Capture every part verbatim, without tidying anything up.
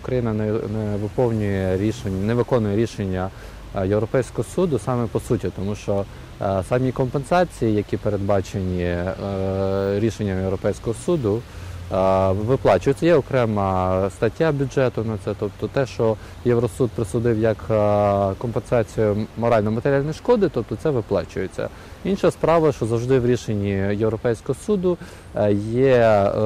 Україна не, не виконує рішення, не виконує рішення Європейського суду саме по суті, тому що е, самі компенсації, які передбачені е, рішенням Європейського суду, е, виплачуються. Є окрема стаття бюджету на це, тобто те, що Євросуд присудив як е, компенсацію морально-матеріальної шкоди, тобто це виплачується. Інша справа, що завжди в рішенні Європейського суду е, є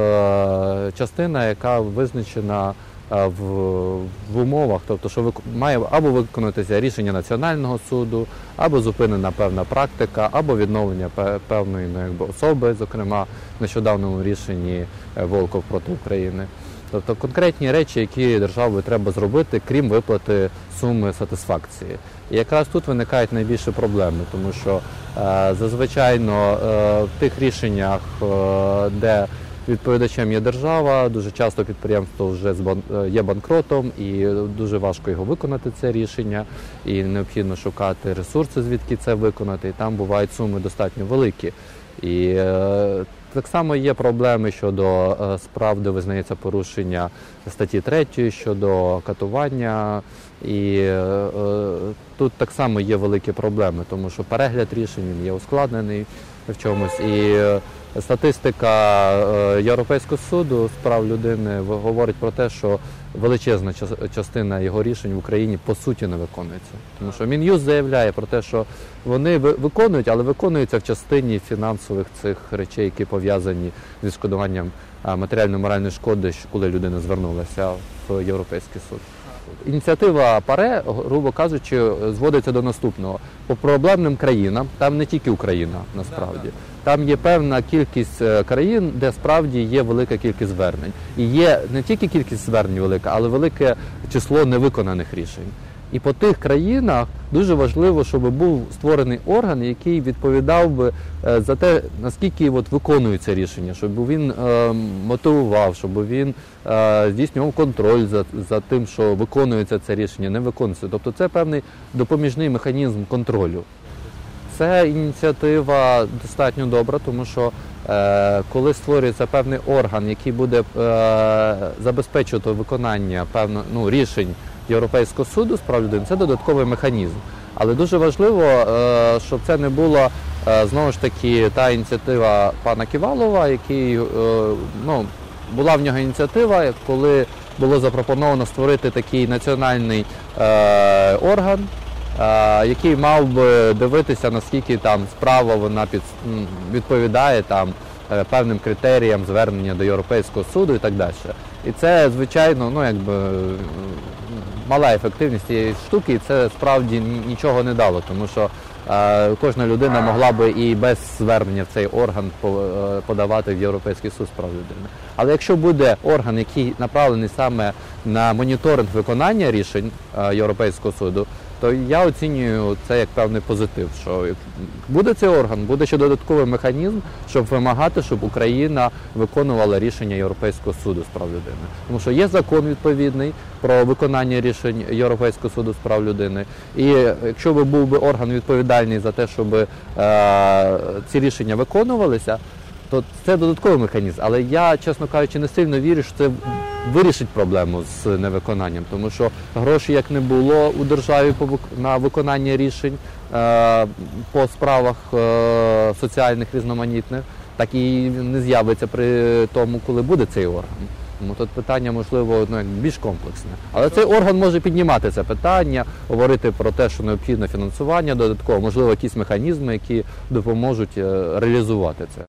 е, частина, яка визначена В, в умовах, тобто, що має або виконуватися рішення Національного суду, або зупинена певна практика, або відновлення певної ну, якби, особи, зокрема, в нещодавному рішенні Волков проти України. Тобто конкретні речі, які державі треба зробити, крім виплати суми сатисфакції. І якраз тут виникають найбільші проблеми, тому що е, зазвичай е, в тих рішеннях, е, де відповідачем є держава, дуже часто підприємство вже є банкротом і дуже важко його виконати, це рішення, і необхідно шукати ресурси, звідки це виконати, і там бувають суми достатньо великі. І е, так само є проблеми щодо е, справ, де визнається порушення статті третьої, щодо катування, і е, тут так само є великі проблеми, тому що перегляд рішень є ускладнений в чомусь. І е, статистика Європейського суду з прав людини говорить про те, що величезна частина його рішень в Україні по суті не виконується. Тому що Мін'юст заявляє про те, що вони виконують, але виконуються в частині фінансових цих речей, які пов'язані з відшкодуванням матеріально-моральної шкоди, коли людина звернулася в Європейський суд. Ініціатива ПАРЕ, грубо кажучи, зводиться до наступного. По проблемним країнам, там не тільки Україна, насправді, там є певна кількість країн, де справді є велика кількість звернень. І є не тільки кількість звернень велика, але велике число невиконаних рішень. І по тих країнах дуже важливо, щоб був створений орган, який відповідав би за те, наскільки от виконується рішення, щоб він е, мотивував, щоб він е, здійснював контроль за, за тим, що виконується це рішення, не виконується. Тобто це певний допоміжний механізм контролю. Це ініціатива достатньо добра, тому що е, коли створюється певний орган, який буде е, забезпечувати виконання певно, ну, рішень Європейського суду з прав людини, це додатковий механізм. Але дуже важливо, е, щоб це не була, е, знову ж таки, та ініціатива пана Ківалова, який, е, ну, була в нього ініціатива, коли було запропоновано створити такий національний е, орган, який мав би дивитися, наскільки там справа вона під, відповідає там певним критеріям звернення до Європейського суду і так далі. І це, звичайно, ну, якби, мала ефективність цієї штуки, і це справді нічого не дало, тому що е, кожна людина могла би і без звернення в цей орган подавати в Європейський суд з прав людини. Але якщо буде орган, який направлений саме на моніторинг виконання рішень е, Європейського суду, то я оцінюю це як певний позитив, що буде цей орган, буде ще додатковий механізм, щоб вимагати, щоб Україна виконувала рішення Європейського суду з прав людини. Тому що є закон відповідний про виконання рішень Європейського суду з прав людини. І якщо б був би орган відповідальний за те, щоб е, ці рішення виконувалися, то це додатковий механізм. Але я, чесно кажучи, не сильно вірю, що це вирішить проблему з невиконанням. Тому що грошей як не було у державі на виконання рішень е, по справах е, соціальних різноманітних, так і не з'явиться при тому, коли буде цей орган. Тому тут питання, можливо, ну, більш комплексне. Але цей орган може піднімати це питання, говорити про те, що необхідне фінансування додатково, можливо, якісь механізми, які допоможуть реалізувати це.